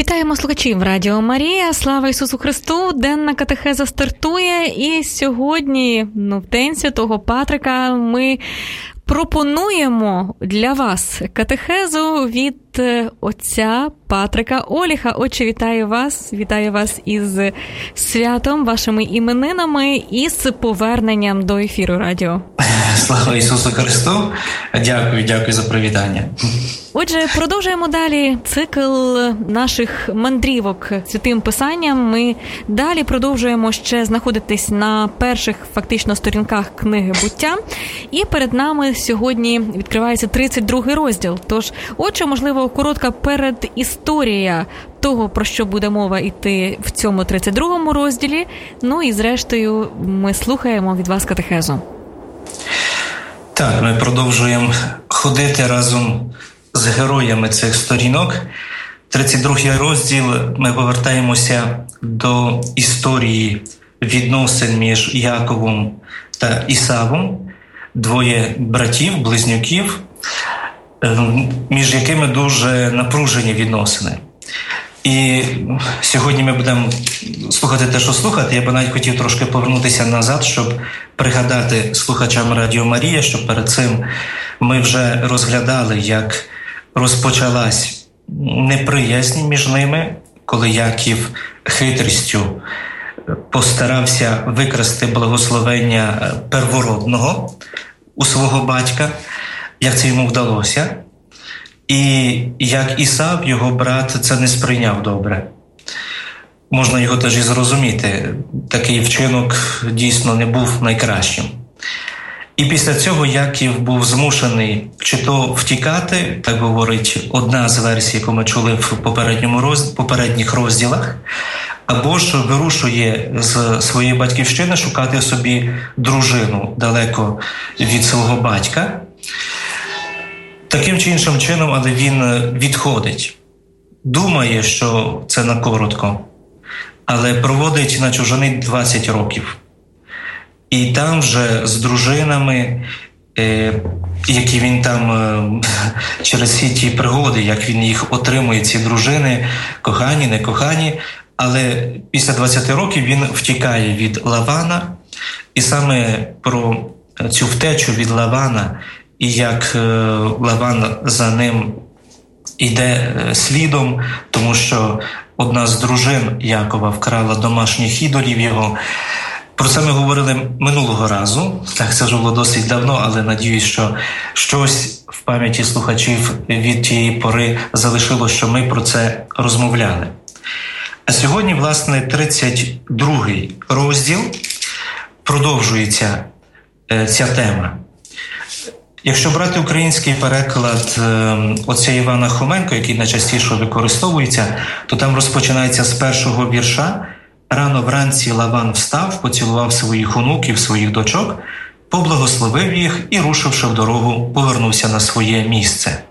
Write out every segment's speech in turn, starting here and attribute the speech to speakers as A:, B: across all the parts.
A: Вітаємо слухачів Радіо Марія. Слава Ісусу Христу! Денна катехеза стартує. І сьогодні, в День Святого Патрика, ми пропонуємо для вас катехезу від отця Патрика Оліха. Отче, вітаю вас із святом, вашими іменинами і з поверненням до ефіру радіо.
B: Слава Ісусу Христу! Дякую за привітання.
A: Отже, продовжуємо далі цикл наших мандрівок Святим Писанням. Ми далі продовжуємо ще знаходитись на перших фактично сторінках книги «Буття». І перед нами сьогодні відкривається 32-й розділ. Тож, отже, можливо, коротка передісторія того, про що буде мова йти в цьому 32-му розділі. Ну і зрештою ми слухаємо від вас катехезу.
B: Так, ми продовжуємо ходити разом з героями цих сторінок. 32-й розділ ми повертаємося до історії відносин між Яковом та Ісавом, двоє братів, близнюків, між якими дуже напружені відносини. І сьогодні ми будемо слухати те, що слухати. Я б навіть хотів трошки повернутися назад, щоб пригадати слухачам Радіо Марія, що перед цим ми вже розглядали, як розпочалась неприязнь між ними, коли Яків хитрістю постарався викрасти благословення первородного у свого батька, як це йому вдалося. І як Ісав, його брат, це не сприйняв добре. Можна його теж і зрозуміти. Такий вчинок дійсно не був найкращим. І після цього Яків був змушений чи то втікати, так говорить одна з версій, яку ми чули в попередніх розділах, або ж вирушує з своєї батьківщини шукати собі дружину далеко від свого батька. Таким чи іншим чином, але він відходить. Думає, що це на коротко, але проводить на чужині 20 років. І там вже з дружинами, які він там через всі ті пригоди, як він їх отримує, ці дружини, кохані, не кохані, але після 20 років він втікає від Лавана. І саме про цю втечу від Лавана, і як Лаван за ним іде слідом, тому що одна з дружин Якова вкрала домашніх ідолів його. Про це ми говорили минулого разу, так це вже було досить давно, але надіюсь, що щось в пам'яті слухачів від тієї пори залишилось, що ми про це розмовляли. А сьогодні, власне, 32-й розділ продовжується ця тема. Якщо брати український переклад отця Івана Хоменко, який найчастіше використовується, то там розпочинається з першого вірша. Рано вранці Лаван встав, поцілував своїх онуків, своїх дочок, поблагословив їх і, рушивши в дорогу, повернувся на своє місце.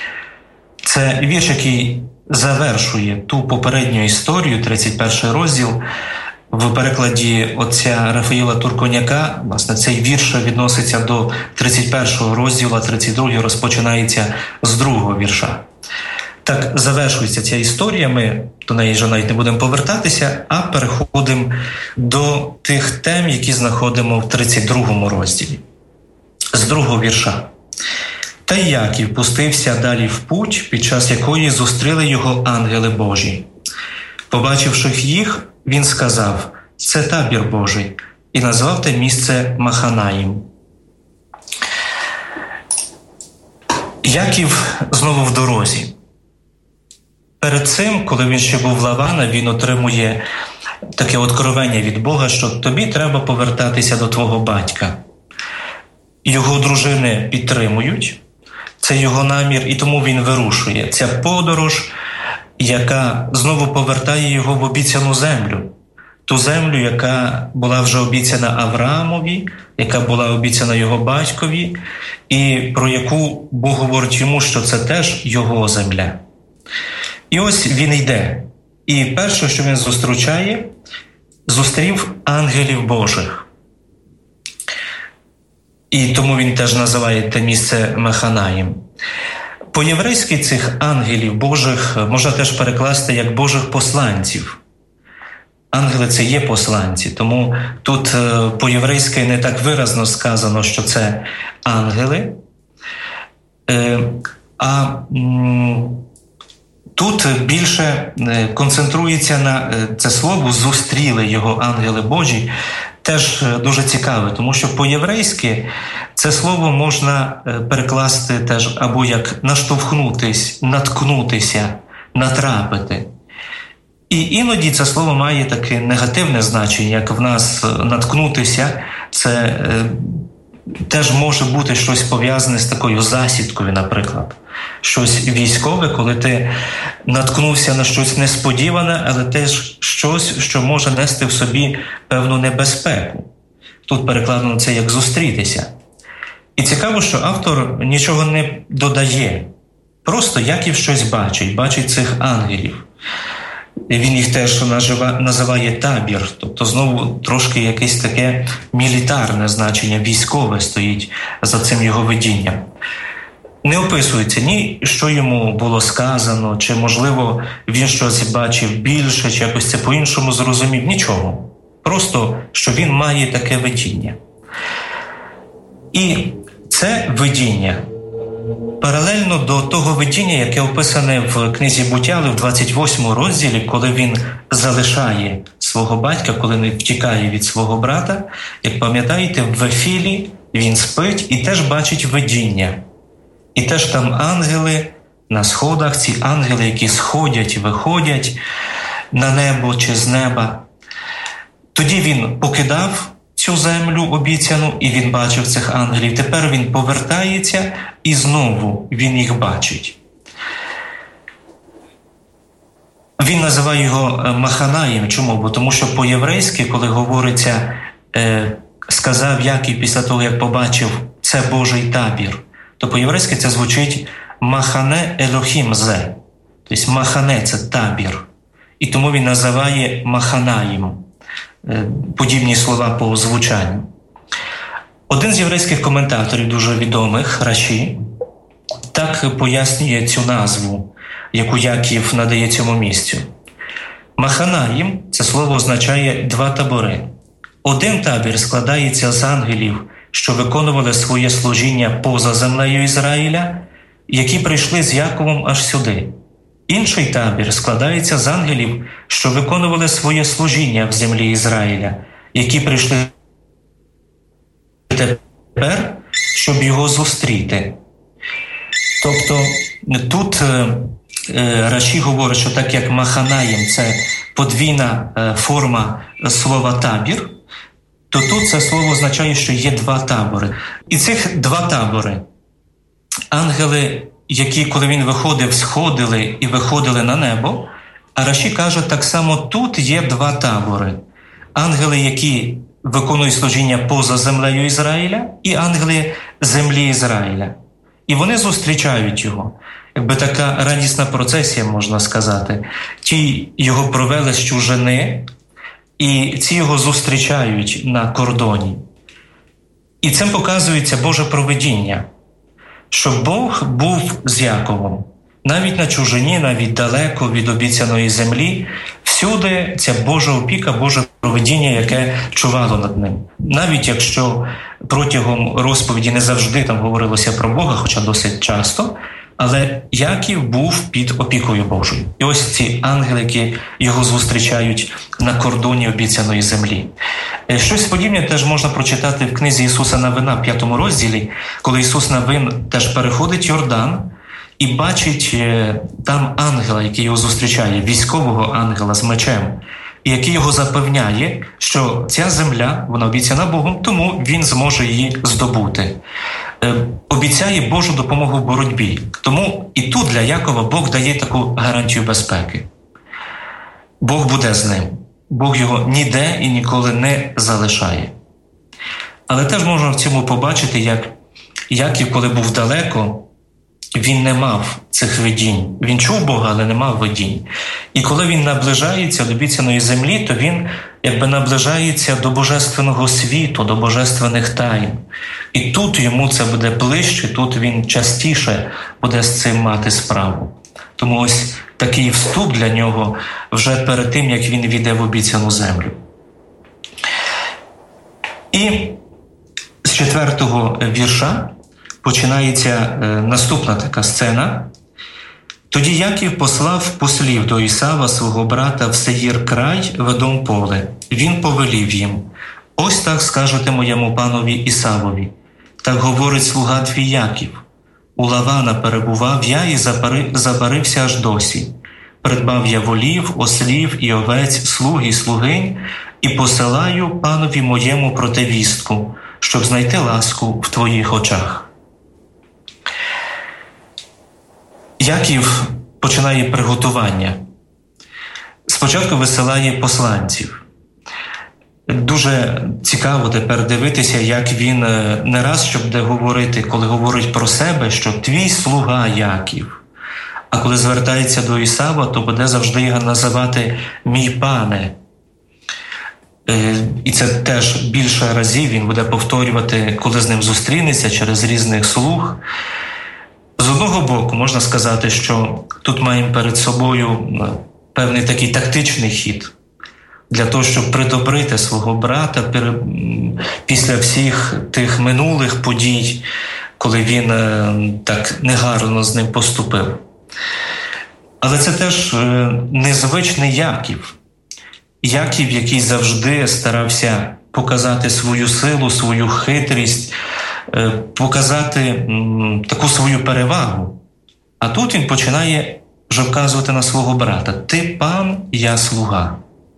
B: Це вірш, який завершує ту попередню історію, 31 розділ. В перекладі отця Рафаїла Турконяка, власне, цей вірш відноситься до 31 розділу, а 32 розпочинається з другого вірша. Так завершується ця історія, ми до неї вже навіть не будемо повертатися, а переходимо до тих тем, які знаходимо в 32 розділі. З другого вірша. «Та Яків пустився далі в путь, під час якої зустріли його ангели Божі. Побачивши їх, він сказав: «Це табір Божий», і назвав те місце Маханаїм. Яків знову в дорозі. Перед цим, коли він ще був в Лавана, він отримує таке откровення від Бога, що тобі треба повертатися до твого батька. Його дружини підтримують, це його намір, і тому він вирушує. Ця подорож, яка знову повертає його в обіцяну землю. Ту землю, яка була вже обіцяна Авраамові, яка була обіцяна його батькові, і про яку Бог говорить йому, що це теж його земля. І ось він йде. І перше, що він зустрів ангелів Божих. І тому він теж називає те місце Маханаїм. По-єврейськи цих ангелів Божих можна теж перекласти як Божих посланців. Ангели – це є посланці, тому тут по-єврейськи не так виразно сказано, що це ангели, а тут більше концентрується на це слово «зустріли його ангели Божі». Теж дуже цікаве, тому що по-єврейськи це слово можна перекласти теж або як наштовхнутись, наткнутися, натрапити. І іноді це слово має таке негативне значення, як в нас наткнутися, це теж може бути щось пов'язане з такою засідкою, наприклад. Щось військове, коли ти наткнувся на щось несподіване, але теж щось, що може нести в собі певну небезпеку. Тут перекладено це як «зустрітися». І цікаво, що автор нічого не додає. Просто Яків щось бачить цих ангелів. Він їх теж називає табір, тобто знову трошки якесь таке мілітарне значення, військове стоїть за цим його видінням. Не описується ні, що йому було сказано, чи, можливо, він щось бачив більше, чи якось це по-іншому зрозумів. Нічого. Просто, що він має таке видіння. І це видіння паралельно до того видіння, яке описане в книзі Буття, в 28 розділі, коли він залишає свого батька, коли він втікає від свого брата. Як пам'ятаєте, в Вефілі він спить і теж бачить видіння. І теж там ангели на сходах, ці ангели, які сходять, виходять на небо чи з неба. Тоді він покидав цю землю обіцяну, і він бачив цих ангелів. Тепер він повертається, і знову він їх бачить. Він називає його Маханаєм. Чому? Бо тому що по-єврейськи, коли говориться, сказав Яків після того, як побачив, це Божий табір, то по-єврейськи це звучить Махане Елохім зе. Тобто Махане – це табір. І тому він називає Маханаєм. Подібні слова по звучанню. Один з єврейських коментаторів, дуже відомих, Раші, так пояснює цю назву, яку Яків надає цьому місцю. Маханаїм – це слово означає два табори. Один табір складається з ангелів, що виконували своє служіння поза землею Ізраїля, які прийшли з Яковом аж сюди. Інший табір складається з ангелів, що виконували своє служіння в землі Ізраїля, які прийшли тепер, щоб його зустріти. Тобто тут Раші говорить, що так як Маханаєм – це подвійна форма слова «табір», то тут це слово означає, що є два табори. І цих два табори – ангели, які, коли він виходив, сходили і виходили на небо, а Раші каже, так само тут є два табори. Ангели, які виконують служіння поза землею Ізраїля, і ангели землі Ізраїля. І вони зустрічають його. Якби така радісна процесія, можна сказати. Ті його провели з чужини, і ці його зустрічають на кордоні. І цим показується Боже провидіння, що Бог був з Яковом. Навіть на чужині, навіть далеко від обіцяної землі, всюди ця Божа опіка, Боже провидіння, яке чувало над ним. Навіть якщо протягом розповіді не завжди там говорилося про Бога, хоча досить часто, але Яків був під опікою Божою. І ось ці ангели, які його зустрічають на кордоні обіцяної землі. Щось подібне теж можна прочитати в книзі Ісуса Навина, 5 розділі, коли Ісус Навин теж переходить Йордан і бачить там ангела, який його зустрічає, військового ангела з мечем, і який його запевняє, що ця земля, вона обіцяна Богом, тому він зможе її здобути. Обіцяє Божу допомогу в боротьбі. Тому і тут для Якова Бог дає таку гарантію безпеки. Бог буде з ним. Бог його ніде і ніколи не залишає. Але теж можна в цьому побачити, як Яків, коли був далеко, він не мав цих видінь. Він чув Бога, але не мав видінь. І коли він наближається до обіцяної землі, то він якби наближається до божественного світу, до божественних тайн. І тут йому це буде ближче, тут він частіше буде з цим мати справу. Тому ось такий вступ для нього вже перед тим, як він війде в обіцяну землю. І з 4-го вірша починається наступна така сцена. «Тоді Яків послав послів до Ісава, свого брата, в Сеїр край, в Едом поле. Він повелів їм: ось так скажете моєму панові Ісавові. Так говорить слуга твій Яків. У Лавана перебував я і забарився аж досі. Придбав я волів, ослів і овець, слуг і слугинь, і посилаю панові моєму проте вістку, щоб знайти ласку в твоїх очах». Яків починає приготування. Спочатку висилає посланців. Дуже цікаво тепер дивитися, як він не раз, щоб де говорити, коли говорить про себе, що твій слуга Яків. А коли звертається до Ісава, то буде завжди його називати мій пане. І це теж більше разів він буде повторювати, коли з ним зустрінеться через різних слуг. З одного боку, можна сказати, що тут маємо перед собою певний такий тактичний хід для того, щоб придобрити свого брата після всіх тих минулих подій, коли він так негарно з ним поступив. Але це теж незвичний Яків. Яків, який завжди старався показати свою силу, свою хитрість, показати таку свою перевагу. А тут він починає вже вказувати на свого брата. Ти пан, я слуга.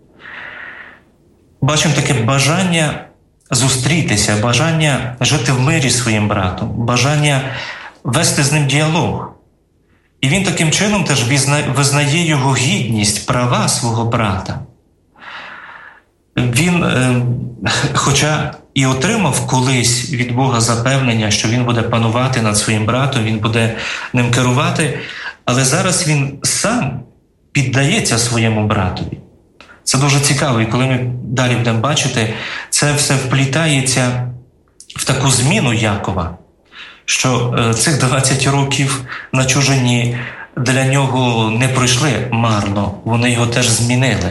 B: Бачимо таке бажання зустрітися, бажання жити в мирі зі своїм братом, бажання вести з ним діалог. І він таким чином теж визнає його гідність, права свого брата. Він, хоча і отримав колись від Бога запевнення, що він буде панувати над своїм братом, він буде ним керувати, але зараз він сам піддається своєму братові. Це дуже цікаво, і коли ми далі будемо бачити, це все вплітається в таку зміну Якова, що цих 20 років на чужині для нього не пройшли марно, вони його теж змінили.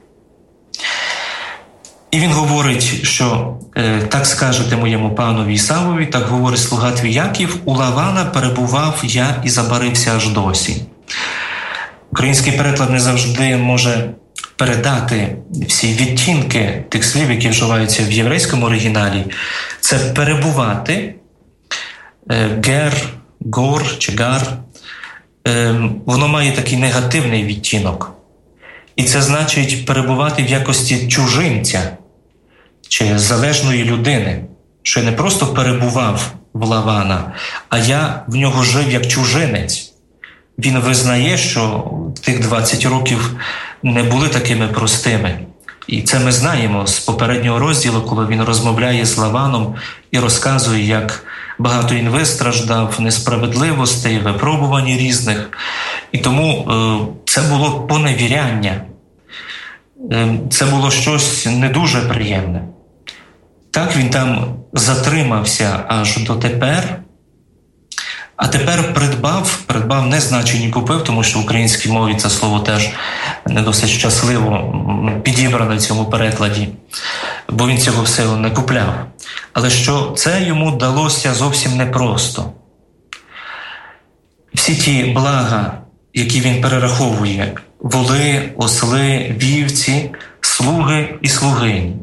B: І він говорить, що так скажете моєму панові Ісавові, так говорить слуга твій Яків, у Лавана перебував я і забарився аж досі. Український переклад не завжди може передати всі відтінки тих слів, які вживаються в єврейському оригіналі. Це перебувати, гер, гор чи гар, воно має такий негативний відтінок. І це значить перебувати в якості чужинця чи залежної людини, що я не просто перебував в Лавана, а я в нього жив як чужинець. Він визнає, що тих 20 років не були такими простими. І це ми знаємо з попереднього розділу, коли він розмовляє з Лаваном і розказує, як багато він вистраждав, несправедливостей, випробувань різних. І тому це було поневіряння. Це було щось не дуже приємне. Так він там затримався аж дотепер, а тепер придбав не значить купив, тому що в українській мові це слово теж не досить щасливо підібране в цьому перекладі, бо він цього всього не купляв. Але що це йому далося зовсім непросто. Всі ті блага, які він перераховує, воли, осли, вівці, слуги і слугині.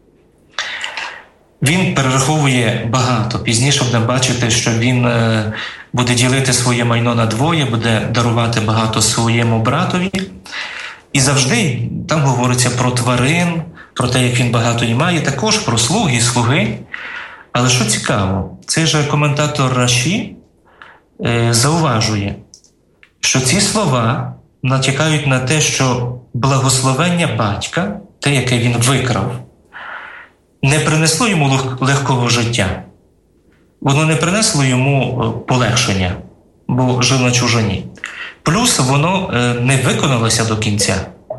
B: Він перераховує багато. Пізніше будемо бачити, що він буде ділити своє майно на двоє, буде дарувати багато своєму братові. І завжди там говориться про тварин, про те, як він багато і має, також про слуги і слуги. Але що цікаво, цей же коментатор Раші зауважує, що ці слова натякають на те, що благословення батька, те, яке він викрав, не принесло йому легкого життя. Воно не принесло йому полегшення. бо жив на чужині. Плюс воно не виконалося до кінця.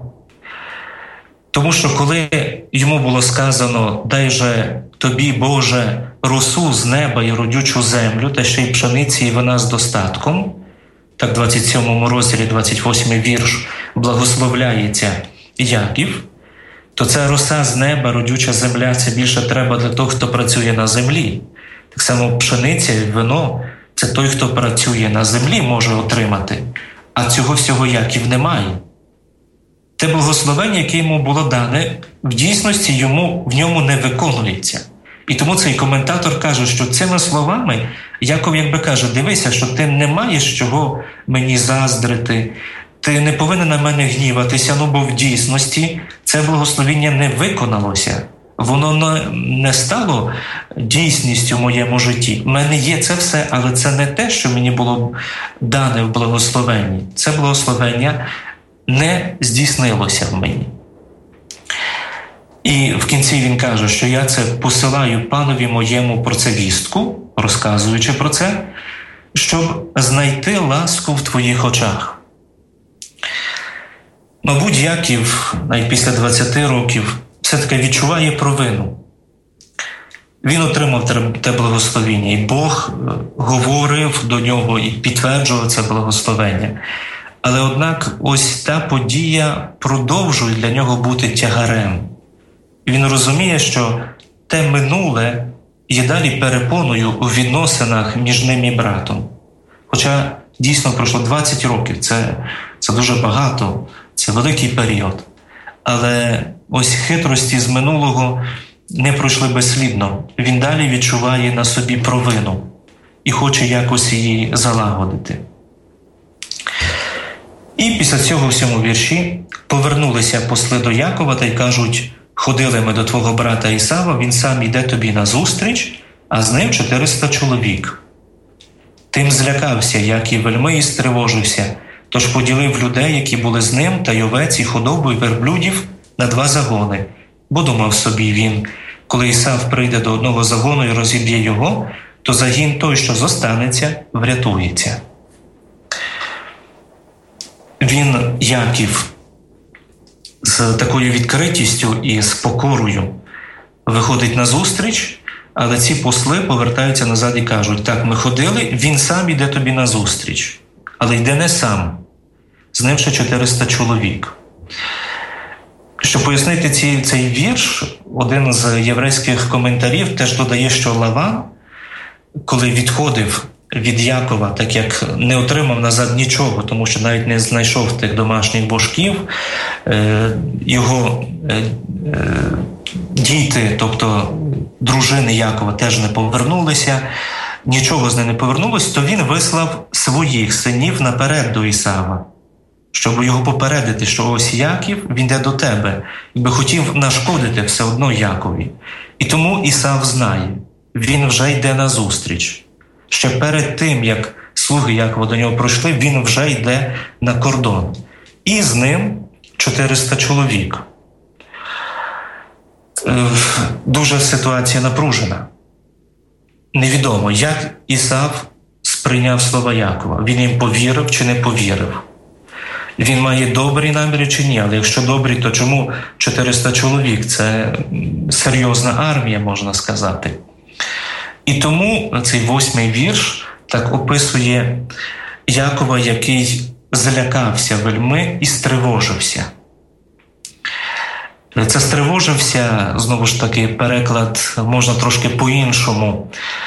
B: Тому що коли йому було сказано «Дай же тобі, Боже, росу з неба і родючу землю, та ще й пшениці і вина з достатком», так 27 розділі, 28 вірш, благословляється Яків, то ця роса з неба, родюча земля, це більше треба для того, хто працює на землі. Так само пшениця і вино – це той, хто працює на землі, може отримати, а цього всього Яків не має. Те благословення, яке йому було дане, в дійсності в ньому не виконується. І тому цей коментатор каже, що цими словами Яков якби каже, дивися, що ти не маєш чого мені заздрити, ти не повинен на мене гніватися, бо в дійсності це благословення не виконалося. Воно не стало дійсністю в моєму житті. У мене є це все, але це не те, що мені було дане в благословенні. Це благословення не здійснилося в мені. І в кінці він каже, що я це посилаю панові моєму про це вістку, розказуючи про це, щоб знайти ласку в твоїх очах. Мабуть, Яків, навіть після 20 років, все-таки відчуває провину. Він отримав те благословення, і Бог говорив до нього і підтверджував це благословення. Але однак ось та подія продовжує для нього бути тягарем. І він розуміє, що те минуле є далі перепоною у відносинах між ним і братом. Хоча дійсно пройшло 20 років, це дуже багато, це великий період. Але ось хитрості з минулого не пройшли безслідно. Він далі відчуває на собі провину і хоче якось її залагодити. І після цього в 7 вірші повернулися посли до Якова та й кажуть, ходили ми до твого брата Ісава, він сам йде тобі назустріч, а з ним 400 чоловік. Тим злякався Яків вельми і стривожився, тож поділив людей, які були з ним, та й овець, і худобу, і верблюдів на 2 загони. Бо думав собі він, коли Ісав прийде до одного загону і розіб'є його, то загін той, що зостанеться, врятується. Він, Яків, з такою відкритістю і з покорою виходить на зустріч, але ці посли повертаються назад і кажуть, так, ми ходили, він сам іде тобі на зустріч, але йде не сам, з ним ще 400 чоловік. Щоб пояснити цей вірш, один з єврейських коментарів теж додає, що Лаван, коли відходив від Якова, так як не отримав назад нічого, тому що навіть не знайшов тих домашніх божків, його діти, тобто дружини Якова, теж не повернулися, нічого з ним не повернулось, то він вислав своїх синів наперед до Ісава, щоб його попередити, що ось Яків, він йде до тебе, якби хотів нашкодити все одно Якові. І тому Ісав знає, він вже йде на зустріч. Ще перед тим, як слуги Якова до нього пройшли, він вже йде на кордон. І з ним 400 чоловік. Дуже ситуація напружена. Невідомо, як Ісав сприйняв слова Якова. Він їм повірив чи не повірив. Він має добрі наміри чи ні, але якщо добрі, то чому 400 чоловік? Це серйозна армія, можна сказати. І тому цей 8 вірш так описує Якова, який злякався вельми і стривожився. Це стривожився, знову ж таки, переклад можна трошки по-іншому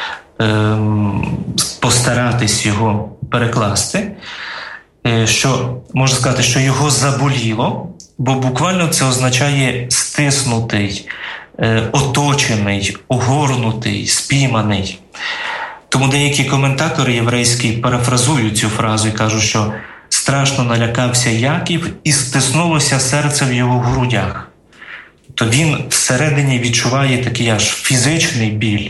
B: постаратись його перекласти, що можна сказати, що його заболіло, бо буквально це означає стиснутий, оточений, огорнутий, спійманий. Тому деякі коментатори єврейські парафразують цю фразу і кажуть, що страшно налякався Яків і стиснулося серце в його грудях. То він всередині відчуває такий аж фізичний біль.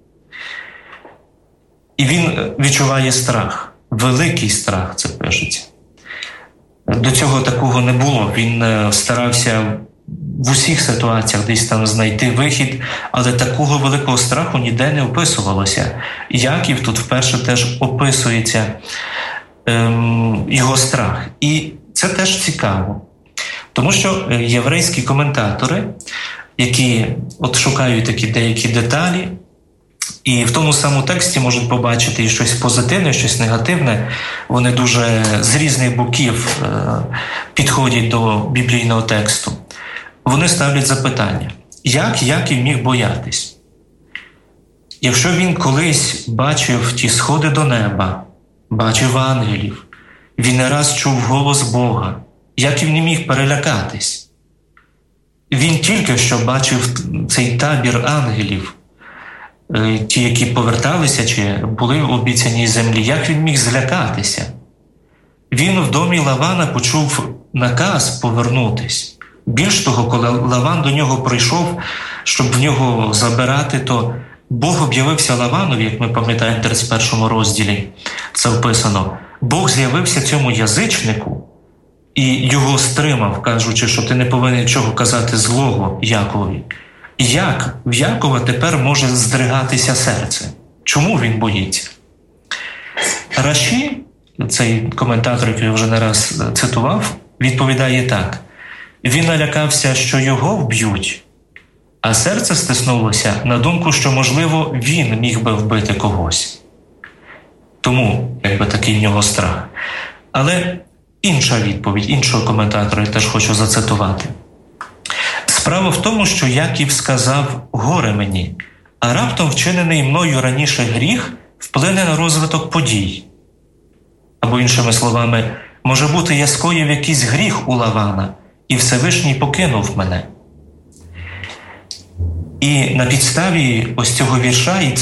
B: І він відчуває страх, великий страх, це пишеться. До цього такого не було. Він старався в усіх ситуаціях десь там знайти вихід, але такого великого страху ніде не описувалося. Яків тут вперше теж описується його страх. І це теж цікаво. Тому що єврейські коментатори, які от шукають такі деякі деталі, і в тому самому тексті можуть побачити і щось позитивне, щось негативне, вони дуже з різних боків підходять до біблійного тексту. Вони ставлять запитання, як Яків міг боятись? Якщо він колись бачив ті сходи до неба, бачив ангелів, він не раз чув голос Бога, як він не міг перелякатись? Він тільки що бачив цей табір ангелів, ті, які поверталися чи були в обіцяній землі, як він міг злякатися? Він в домі Лавана почув наказ повернутись. Більш того, коли Лаван до нього прийшов, щоб в нього забирати, то Бог об'явився Лаванові, як ми пам'ятаємо в 31 розділі, це вписано. Бог з'явився цьому язичнику і його стримав, кажучи, що ти не повинен нічого казати злого Якові. Як в Якова тепер може здригатися серце? Чому він боїться? Раші, цей коментатор, який я вже не раз цитував, відповідає так. Він налякався, що його вб'ють, а серце стиснулося на думку, що, можливо, він міг би вбити когось. Тому, такий в нього страх. Але інша відповідь, іншого коментатора я теж хочу зацитувати. Справа в тому, що Яків сказав «горе мені», а раптом вчинений мною раніше гріх вплине на розвиток подій. Або іншими словами, може бути, я скоїв якийсь гріх у Лавана, і Всевишній покинув мене. І на підставі ось цього вірша і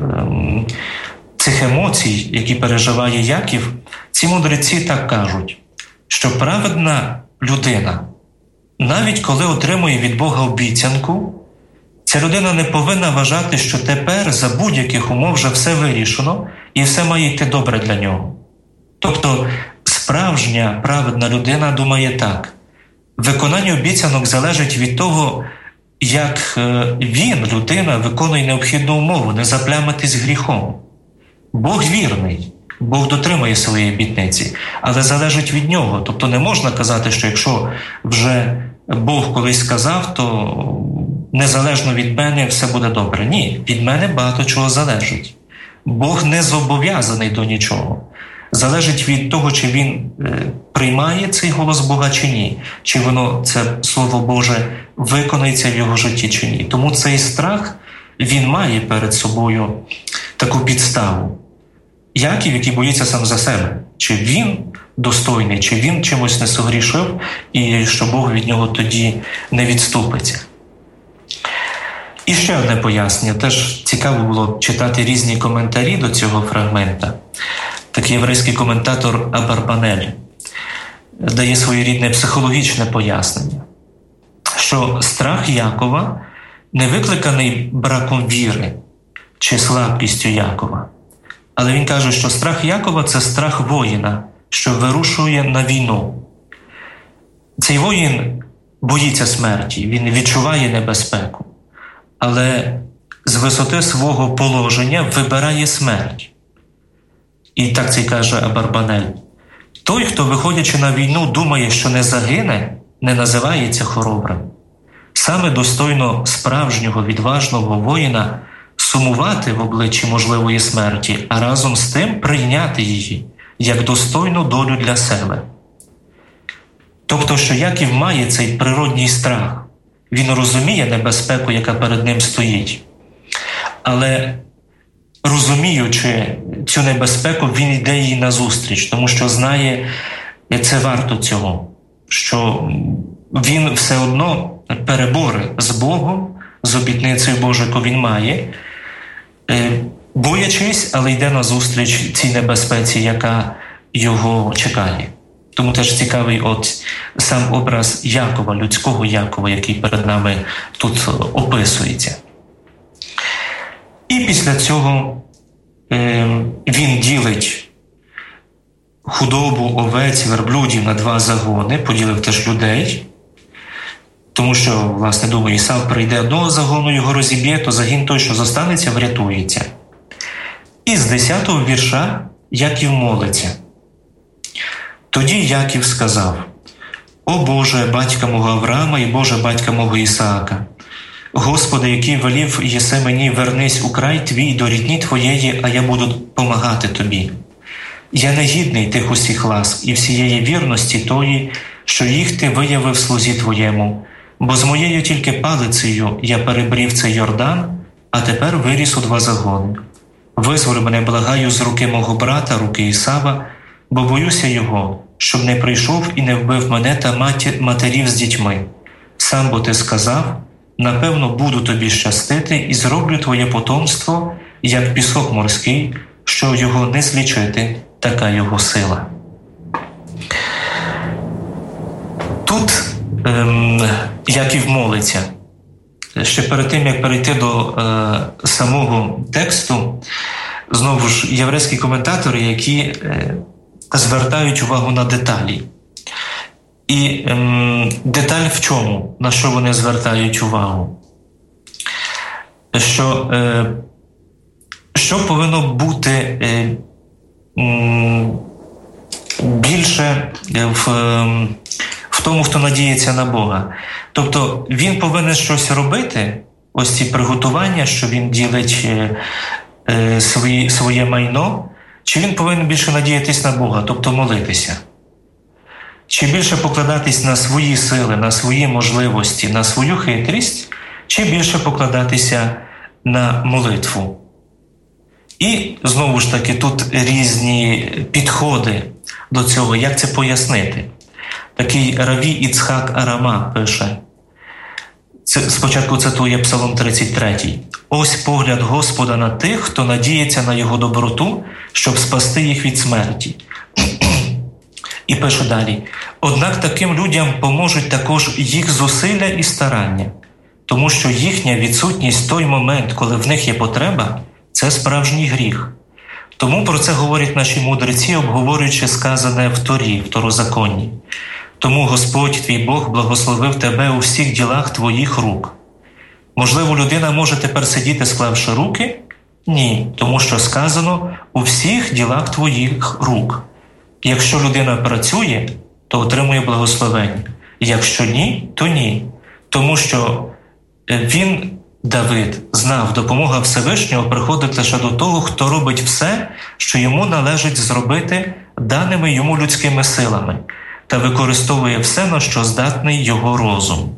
B: цих емоцій, які переживає Яків, ці мудреці так кажуть, що праведна людина, навіть коли отримує від Бога обіцянку, ця людина не повинна вважати, що тепер за будь-яких умов вже все вирішено і все має йти добре для нього. Тобто справжня праведна людина думає так. Виконання обіцянок залежить від того, як він, людина, виконує необхідну умову, не заплямитись гріхом. Бог вірний, Бог дотримує свої обітниці, але залежить від нього. Тобто не можна казати, що якщо вже Бог колись сказав, то незалежно від мене все буде добре. Ні, від мене багато чого залежить. Бог не зобов'язаний до нічого. Залежить від того, чи він приймає цей голос Бога чи ні, чи воно, це Слово Боже, виконається в його житті чи ні. Тому цей страх, він має перед собою таку підставу. Яків, який боїться сам за себе, чи він достойний, чи він чимось не согрішив, і що Бог від нього тоді не відступиться. І ще одне пояснення. Теж цікаво було читати різні коментарі до цього фрагмента. Такий єврейський коментатор Абарбанель дає своєрідне психологічне пояснення, що страх Якова не викликаний браком віри чи слабкістю Якова. Але він каже, що страх Якова – це страх воїна, що вирушує на війну. Цей воїн боїться смерті, він відчуває небезпеку, але з висоти свого положення вибирає смерть. І так це й каже Абарбанель. Той, хто, виходячи на війну, думає, що не загине, не називається хоробрим. Саме достойно справжнього, відважного воїна сумувати в обличчі можливої смерті, а разом з тим прийняти її, як достойну долю для себе. Тобто, що Яків має цей природній страх. Він розуміє небезпеку, яка перед ним стоїть. Але розуміючи цю небезпеку, він йде їй назустріч, тому що знає, це варто цього, що він все одно перебори з Богом, з обітницею Божою, яку він має, боячись, але йде назустріч цій небезпеці, яка його чекає. Тому теж цікавий сам образ Якова, людського Якова, який перед нами тут описується. І після цього він ділить худобу, овець, верблюдів на 2 загони, поділив теж людей, тому що, власне, думаю, Ісав прийде одного загону, його розіб'є, то загін той, що зостанеться, врятується. І з 10-го вірша Яків молиться. Тоді Яків сказав: «О Боже, батька мого Авраама і Боже, батька мого Ісаака, Господи, який велів єси мені, вернись у край твій до рідні твоєї, а я буду помагати тобі. Я не гідний тих усіх ласк і всієї вірності тої, що їх ти виявив слузі твоєму, бо з моєю тільки палицею я перебрів цей Йордан, а тепер виріс у 2 загони. Визволь мене, благаю, з руки мого брата, руки Ісава, бо боюся його, щоб не прийшов і не вбив мене та матерів з дітьми. Сам бо ти сказав: напевно, буду тобі щастити і зроблю твоє потомство, як пісок морський, що його не злічити, така його сила». Тут Яків молиться. Ще перед тим, як перейти до самого тексту, знову ж єврейські коментатори, які звертають увагу на деталі. І деталь в чому? На що вони звертають увагу? Що повинно бути більше в тому, хто надіється на Бога. Тобто він повинен щось робити, ось ці приготування, що він ділить своє майно, чи він повинен більше надіятись на Бога, тобто молитися? Чи більше покладатись на свої сили, на свої можливості, на свою хитрість, чи більше покладатися на молитву? І, знову ж таки, тут різні підходи до цього. Як це пояснити? Такий Раві Іцхак Арама пише, спочатку цитує Псалом 33. «Ось погляд Господа на тих, хто надіється на Його доброту, щоб спасти їх від смерті». І пише далі: «Однак таким людям поможуть також їх зусилля і старання, тому що їхня відсутність в той момент, коли в них є потреба, це справжній гріх. Тому про це говорять наші мудреці, обговорюючи сказане в Торі, второзаконні. Тому Господь твій Бог благословив тебе у всіх ділах твоїх рук». Можливо, людина може тепер сидіти, склавши руки? Ні, тому що сказано «у всіх ділах твоїх рук». Якщо людина працює, то отримує благословення. Якщо ні, то ні. Тому що він, Давид, знав, допомога Всевишнього приходить лише до того, хто робить все, що йому належить зробити даними йому людськими силами, та використовує все, на що здатний його розум.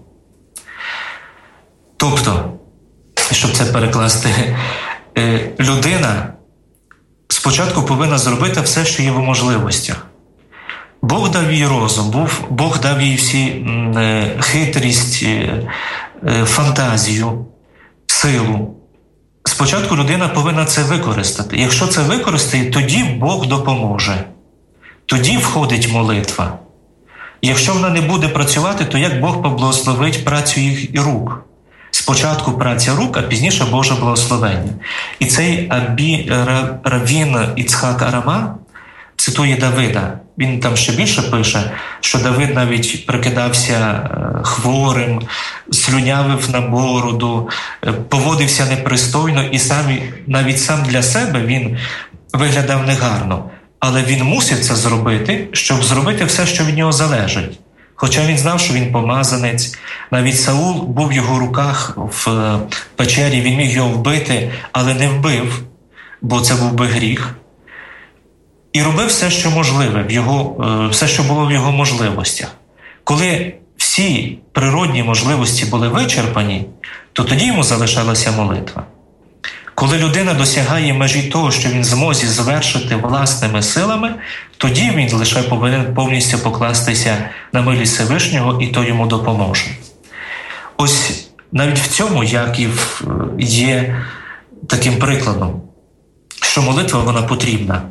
B: Тобто, щоб це перекласти, людина спочатку повинна зробити все, що є в можливостях. Бог дав їй розум, Бог дав їй всі хитрість, фантазію, силу. Спочатку людина повинна це використати. Якщо це використає, тоді Бог допоможе. Тоді входить молитва. Якщо вона не буде працювати, то як Бог поблагословить працю їх рук? Спочатку праця рук, а пізніше Боже благословення. І цей Равін Іцхак Арама цитує Давида. Він там ще більше пише, що Давид навіть прикидався хворим, слюнявив на бороду, поводився непристойно і навіть сам для себе він виглядав негарно. Але він мусив це зробити, щоб зробити все, що від нього залежить. Хоча він знав, що він помазанець, навіть Саул був в його руках в печері, він міг його вбити, але не вбив, бо це був би гріх. І робив все, що можливе, все, що було в його можливостях. Коли всі природні можливості були вичерпані, то тоді йому залишалася молитва. Коли людина досягає межі того, що він зможе звершити власними силами, тоді він лише повинен повністю покластися на милість Всевишнього, і то йому допоможе. Ось навіть в цьому Яків є таким прикладом, що молитва вона потрібна.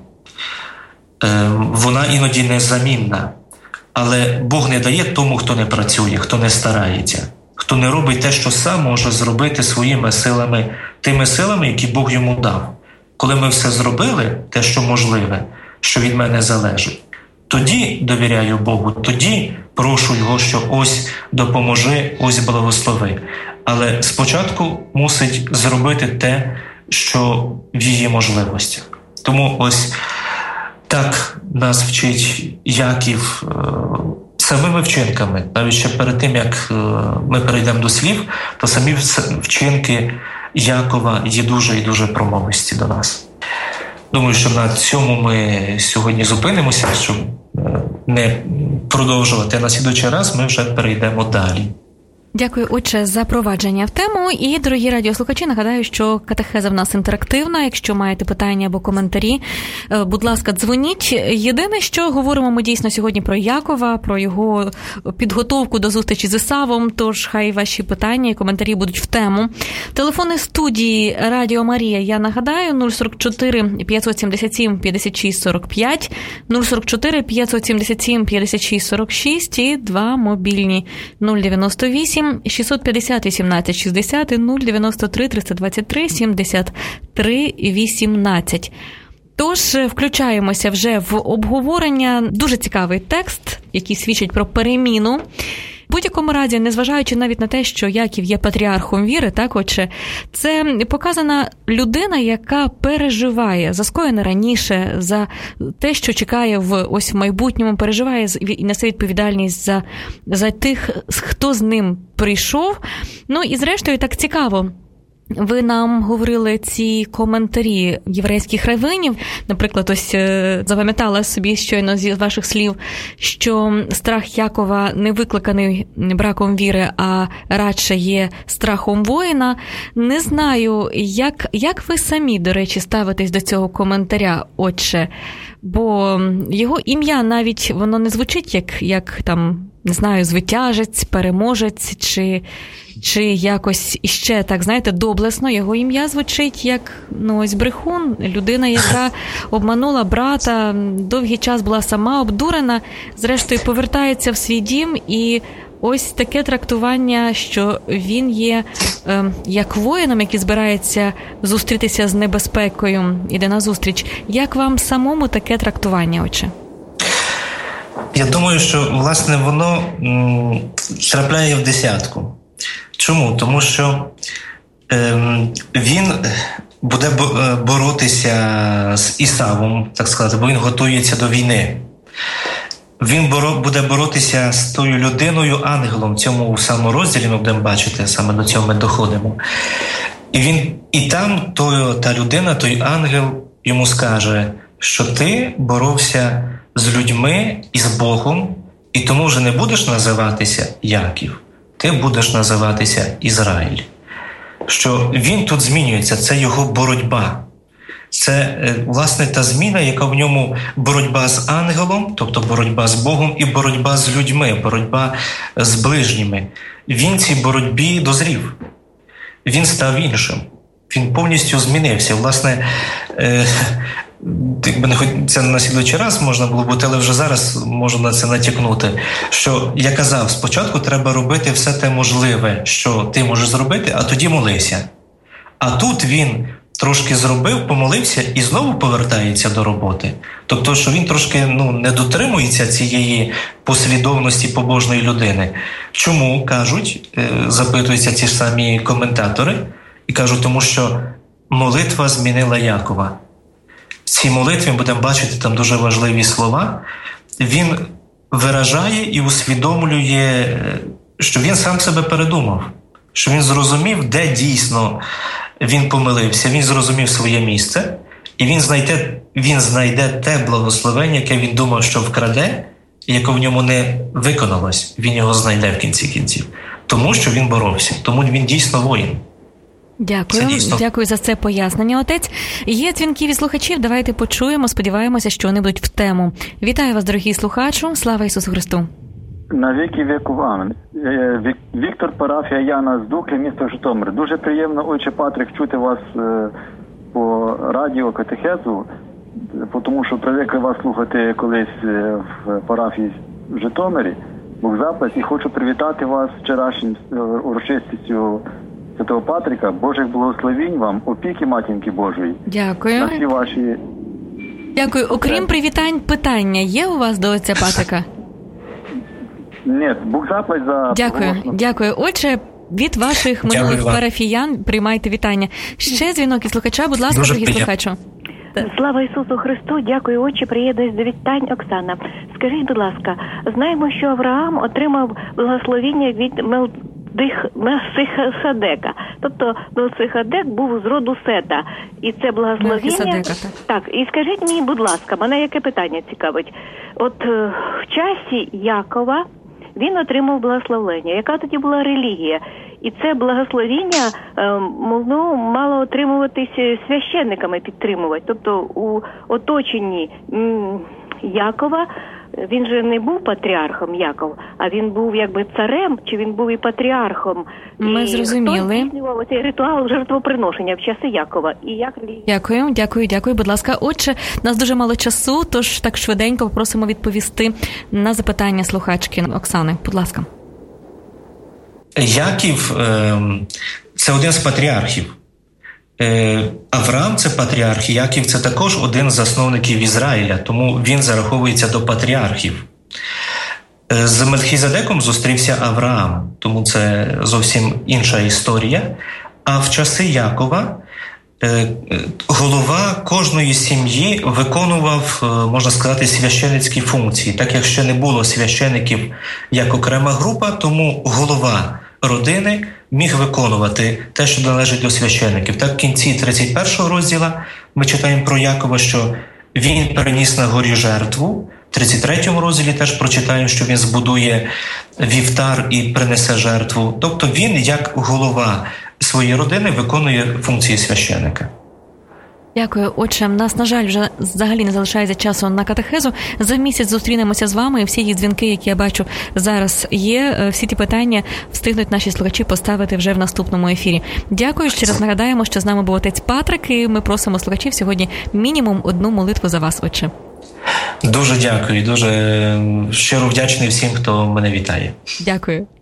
B: Вона іноді незамінна, але Бог не дає тому, хто не працює, хто не старається, хто не робить те, що сам може зробити своїми силами, тими силами, які Бог йому дав. Коли ми все зробили, те, що можливе, що від мене залежить, тоді довіряю Богу, тоді прошу Його, що ось допоможи, ось благослови. Але спочатку мусить зробити те, що в її можливостях. Тому ось Так нас вчить Яків самими вчинками. Навіть ще перед тим, як ми перейдемо до слів, то самі вчинки Якова є дуже і дуже промовисті до нас. Думаю, що на цьому ми сьогодні зупинимося, щоб не продовжувати. На слідуючий раз ми вже перейдемо далі.
A: Дякую, отче, за провадження в тему. І, дорогі радіослухачі, нагадаю, що катехеза в нас інтерактивна. Якщо маєте питання або коментарі, будь ласка, дзвоніть. Єдине, що говоримо ми дійсно сьогодні про Якова, про його підготовку до зустрічі з Ісавом, тож хай ваші питання і коментарі будуть в тему. Телефони студії Радіо Марія, я нагадаю, 044 577 56 45, 044 577 56 46 і два мобільні 098 650 18 60 і 093 323 73 18. Тож включаємося вже в обговорення. Дуже цікавий текст, який свідчить про переміну. В будь-якому разі, незважаючи навіть на те, що Яків є патріархом віри, так, отже, це показана людина, яка переживає за скоєне раніше, за те, що чекає в майбутньому, переживає і несе відповідальність за тих, хто з ним прийшов. Ну і зрештою так цікаво. Ви нам говорили ці коментарі єврейських раввинів. Наприклад, ось запам'ятала собі щойно з ваших слів, що страх Якова не викликаний браком віри, а радше є страхом воїна. Не знаю, як ви самі, до речі, ставитесь до цього коментаря, отче? Бо його ім'я навіть, воно не звучить як там, не знаю, звитяжець, переможець, чи якось іще так, знаєте, доблесно. Його ім'я звучить як, ось брехун, людина, яка обманула брата, довгий час була сама обдурена, зрештою повертається в свій дім, і ось таке трактування, що він є як воїном, який збирається зустрітися з небезпекою, іде на зустріч. Як вам самому таке трактування, отче?
B: Я думаю, що, власне, воно трапляє в десятку. Чому? Тому що він буде боротися з Ісавом, так сказати, бо він готується до війни. Він буде боротися з тою людиною, ангелом, в цьому самому розділі ми будемо бачити, саме до цього ми доходимо. І там та людина, той ангел йому скаже, що ти боровся з людьми і з Богом, і тому вже не будеш називатися Яків, ти будеш називатися Ізраїль. Що він тут змінюється, це його боротьба. Це, власне, та зміна, яка в ньому боротьба з ангелом, тобто боротьба з Богом, і боротьба з людьми, боротьба з ближніми. Він цій боротьбі дозрів. Він став іншим. Він повністю змінився. Власне, це на слідуючий раз можна було бути, але вже зараз можу на це натякнути, що я казав, спочатку треба робити все те можливе, що ти можеш зробити, а тоді молися. А тут він трошки зробив, помолився і знову повертається до роботи. Тобто, що він трошки не дотримується цієї послідовності побожної людини. Чому, кажуть, запитуються ті ж самі коментатори, і кажуть, тому що молитва змінила Якова. В цій молитві будемо бачити там дуже важливі слова. Він виражає і усвідомлює, що він сам себе передумав, що він зрозумів, де дійсно він помилився, він зрозумів своє місце, і він знайде те благословення, яке він думав, що вкраде, і яке в ньому не виконалось. Він його знайде в кінці кінців. Тому що він боровся, тому він дійсно воїн.
A: Дякую за це пояснення, отець. Є дзвінки від слухачів, давайте почуємо, сподіваємося, що вони будуть в тему. Вітаю вас, дорогі слухачу, слава Ісусу Христу.
C: На віки віку вам. Віктор, парафія Яна з Духи, місто Житомир. Дуже приємно, отче Патрик, чути вас по радіо катехезу, тому що привикли вас слухати колись в парафії в Житомирі, Богзапис, і хочу привітати вас з вчорашнім урочистістю Святого Патрика. Божих благословінь вам, опіки Матінки Божої.
A: Дякую.
C: На всі ваші...
A: Дякую. Окрім привітань, питання є у вас до отця Патрика?
C: Ні, Богзапис за...
A: Дякую. Отже, від ваших минулих парафіян приймайте вітання. Ще дзвінок із слухача, будь ласка, дорогі слухачу.
D: Слава Ісусу Христу, дякую, отче, приєднуюсь до вітань, Оксана. Скажіть, будь ласка, знаємо, що Авраам отримав благословіння від Мелхиседека. Тобто Мелхиседек був з роду Сета. І це благословіння... Так, і скажіть мені, будь ласка, мене яке питання цікавить. От в часі Якова він отримав благословення. Яка тоді була релігія? І це благословіння мало отримуватися священниками, підтримувати. Тобто у оточенні Якова, він же не був патріархом Яков, а він був якби царем, чи він був і патріархом.
A: Ми зрозуміли.
D: Хто здійснював цей ритуал жертвоприношення в часи Якова? І як релігія?
A: Дякую. Будь ласка, отче, у нас дуже мало часу, тож так швиденько попросимо відповісти на запитання слухачки Оксани. Будь ласка.
B: Яків – це один з патріархів. Авраам – це патріарх, Яків – це також один з засновників Ізраїля, тому він зараховується до патріархів. З Мелхиседеком зустрівся Авраам, тому це зовсім інша історія. А в часи Якова голова кожної сім'ї виконував, можна сказати, священицькі функції. Так як ще не було священиків як окрема група, тому голова родини міг виконувати те, що належить до священиків. Так в кінці 31 розділа ми читаємо про Якова, що він переніс на горі жертву. В 33 розділі теж прочитаємо, що він збудує вівтар і принесе жертву. Тобто він, як голова своєї родини, виконує функції священика.
A: Дякую, отче. Нас, на жаль, вже взагалі не залишається часу на катехезу. За місяць зустрінемося з вами, і всі їх дзвінки, які я бачу зараз є, всі ті питання встигнуть наші слухачі поставити вже в наступному ефірі. Дякую. Ще раз нагадаємо, що з нами був отець Патрик, і ми просимо слухачів сьогодні мінімум одну молитву за вас, отче.
B: Дуже дякую, дуже щиро вдячний всім, хто мене вітає.
A: Дякую.